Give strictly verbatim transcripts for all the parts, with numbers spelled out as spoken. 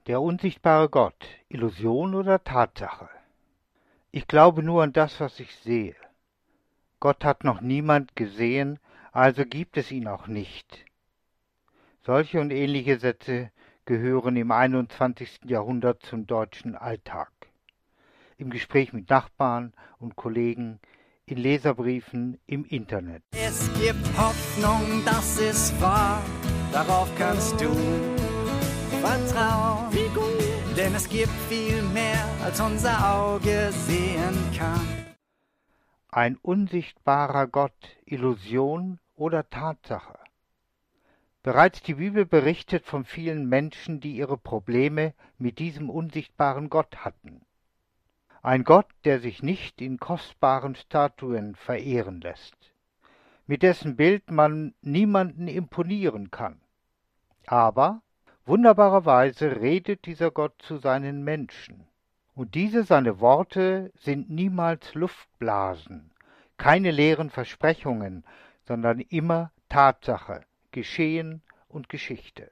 Der unsichtbare Gott, Illusion oder Tatsache? Ich glaube nur an das, was ich sehe. Gott hat noch niemand gesehen, also gibt es ihn auch nicht. Solche und ähnliche Sätze gehören im einundzwanzigsten Jahrhundert zum deutschen Alltag. Im Gespräch mit Nachbarn und Kollegen, in Leserbriefen, im Internet. Es gibt Hoffnung, das ist wahr, darauf kannst du vertrauen. Wie gut, denn es gibt viel mehr, als unser Auge sehen kann. Ein unsichtbarer Gott, Illusion oder Tatsache? Bereits die Bibel berichtet von vielen Menschen, die ihre Probleme mit diesem unsichtbaren Gott hatten. Ein Gott, der sich nicht in kostbaren Statuen verehren lässt, mit dessen Bild man niemanden imponieren kann. Aber wunderbarerweise redet dieser Gott zu seinen Menschen. Und diese seine Worte sind niemals Luftblasen, keine leeren Versprechungen, sondern immer Tatsache, Geschehen und Geschichte.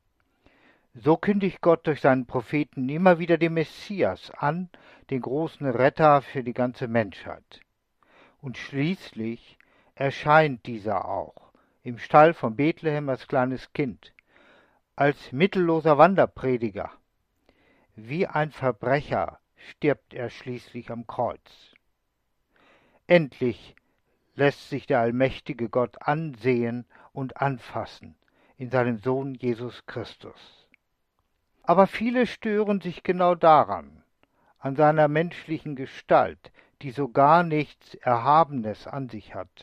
So kündigt Gott durch seinen Propheten immer wieder den Messias an, den großen Retter für die ganze Menschheit. Und schließlich erscheint dieser auch im Stall von Bethlehem als kleines Kind, als mittelloser Wanderprediger. Wie ein Verbrecher stirbt er schließlich am Kreuz. Endlich lässt sich der allmächtige Gott ansehen und anfassen in seinem Sohn Jesus Christus. Aber viele stören sich genau daran, an seiner menschlichen Gestalt, die so gar nichts Erhabenes an sich hat.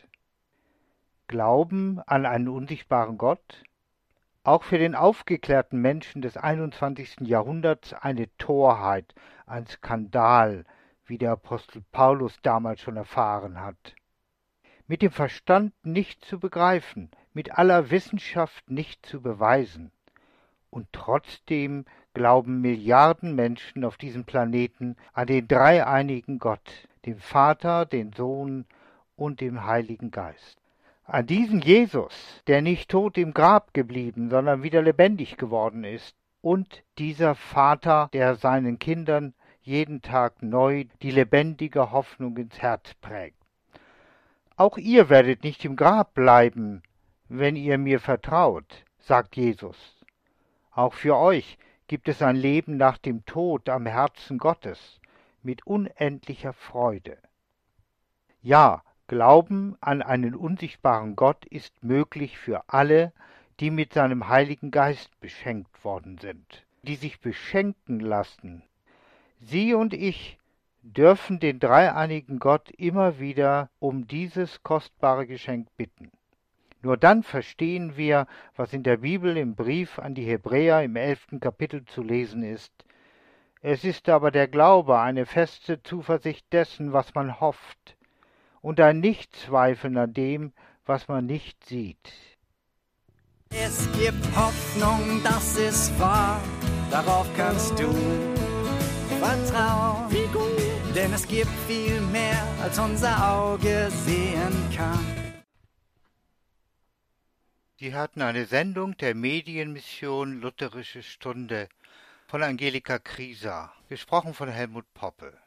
Glauben an einen unsichtbaren Gott? Auch für den aufgeklärten Menschen des einundzwanzigsten Jahrhunderts eine Torheit, ein Skandal, wie der Apostel Paulus damals schon erfahren hat. Mit dem Verstand nicht zu begreifen, mit aller Wissenschaft nicht zu beweisen. Und trotzdem glauben Milliarden Menschen auf diesem Planeten an den dreieinigen Gott, den Vater, den Sohn und den Heiligen Geist. An diesen Jesus, der nicht tot im Grab geblieben, sondern wieder lebendig geworden ist. Und dieser Vater, der seinen Kindern jeden Tag neu die lebendige Hoffnung ins Herz prägt. Auch ihr werdet nicht im Grab bleiben, wenn ihr mir vertraut, sagt Jesus. Auch für euch gibt es ein Leben nach dem Tod am Herzen Gottes mit unendlicher Freude. Ja, Glauben an einen unsichtbaren Gott ist möglich für alle, die mit seinem Heiligen Geist beschenkt worden sind, die sich beschenken lassen. Sie und ich dürfen den dreieinigen Gott immer wieder um dieses kostbare Geschenk bitten. Nur dann verstehen wir, was in der Bibel im Brief an die Hebräer im elften Kapitel zu lesen ist. Es ist aber der Glaube, eine feste Zuversicht dessen, was man hofft, und ein Nichtzweifeln an dem, was man nicht sieht. Es gibt Hoffnung, das ist wahr, darauf kannst du vertrauen. Wie gut, denn es gibt viel mehr, als unser Auge sehen kann. Sie hatten eine Sendung der Medienmission Lutherische Stunde von Angelika Krieser, gesprochen von Helmut Poppe.